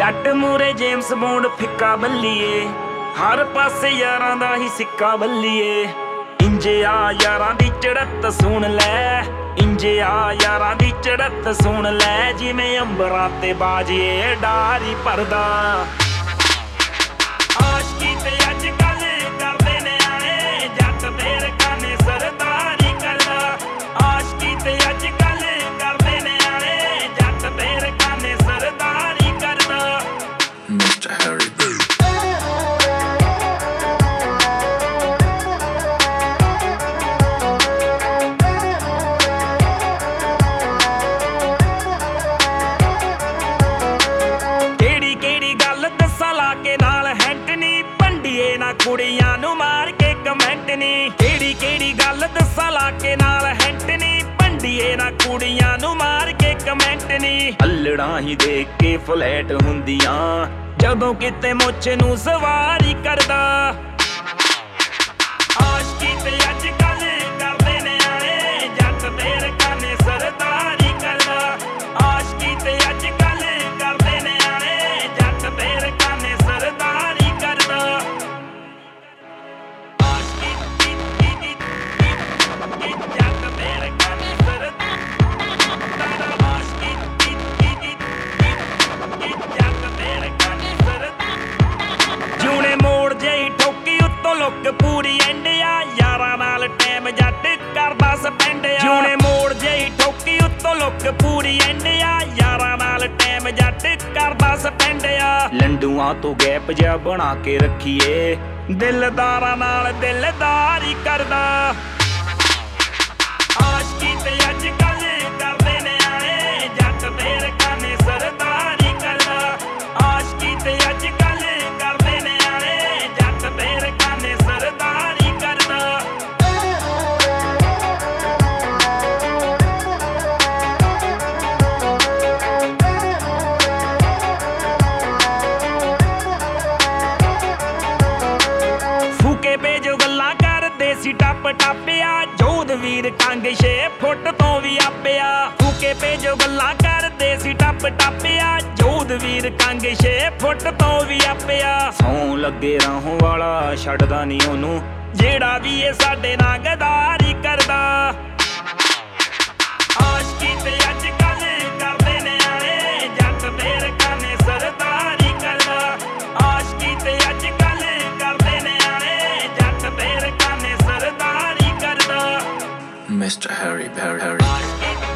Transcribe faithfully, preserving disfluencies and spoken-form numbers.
जट मूरे James bond फिक्का बल्लीए, हर पासे यारां दा ही सिक्का बल्लीए। इंजे आ यारां दी चढ़त सुन लै, इंजे आ यारां दी चढ़त सुन लै, जिवें अंबरां ते बाजिए डारी भरदा। आशकी ते अज कल करदे ने आए, जट ते रकाने सरदारी करदा। आशकी ते अज कल करदे ने आए, जट ते रकाने सरदारी करदा। Mister Harry B. कुड़ियां नू मार के कमेंट नी, केड़ी केड़ी गल दस्सां लाके नाल हैंट नी। भंडिए ना कुड़ियां नू मार के कमेंट नी। अल्लड़ां ही देख के फ्लैट हुंदियां, जदों किते मुੱਛ नू सवारी करदा। आशकी ते अज कल करदे ने आए, जट ते रकाने सरदारी करदा। आशकी ते अज कल करदे ने आए, जट ते रकाने सरदारी करदा। जूने मोड़ जेही ठोकी उत्तों लुक पूरी एंडिया, यारां नाल टाइम जट करदा स्पेंड। जूने मोड़ जेही ठोकी उत्तों लुक पूरी एंडिया, यारां नाल टाइम जट करदा स्पेंड। लंडूआं तो गैप जिहा बना के रखिए, दिलदारां नाल दिलदारी करदा। आशकी ते अज कल करदे ने आए, जट ते रकाने सरदारी करदा। आशकी ते अज कल करदे ने आए, जट ते रकाने सरदारी करदा। फूके भेजो गल्लां करदे सी टप टपिया, जोध वीर कंग छे फुट तो भी आपिया। फूके भेजो गल्लां करदे सी टप टपिया, जोध वीर कंग छे फुट तो भी आपिया। सौं लगे राहों वाला छड्डदा नी ओनू, जेड़ा भी ए साडे नाल गदारी करदा। आशकी ते अज कल करदे ने आए, जट ते रकाने सरदारी करदा। आशकी ते अज कल करदे ने आए, जट ते रकाने सरदारी करदा। Mister Harry Harry.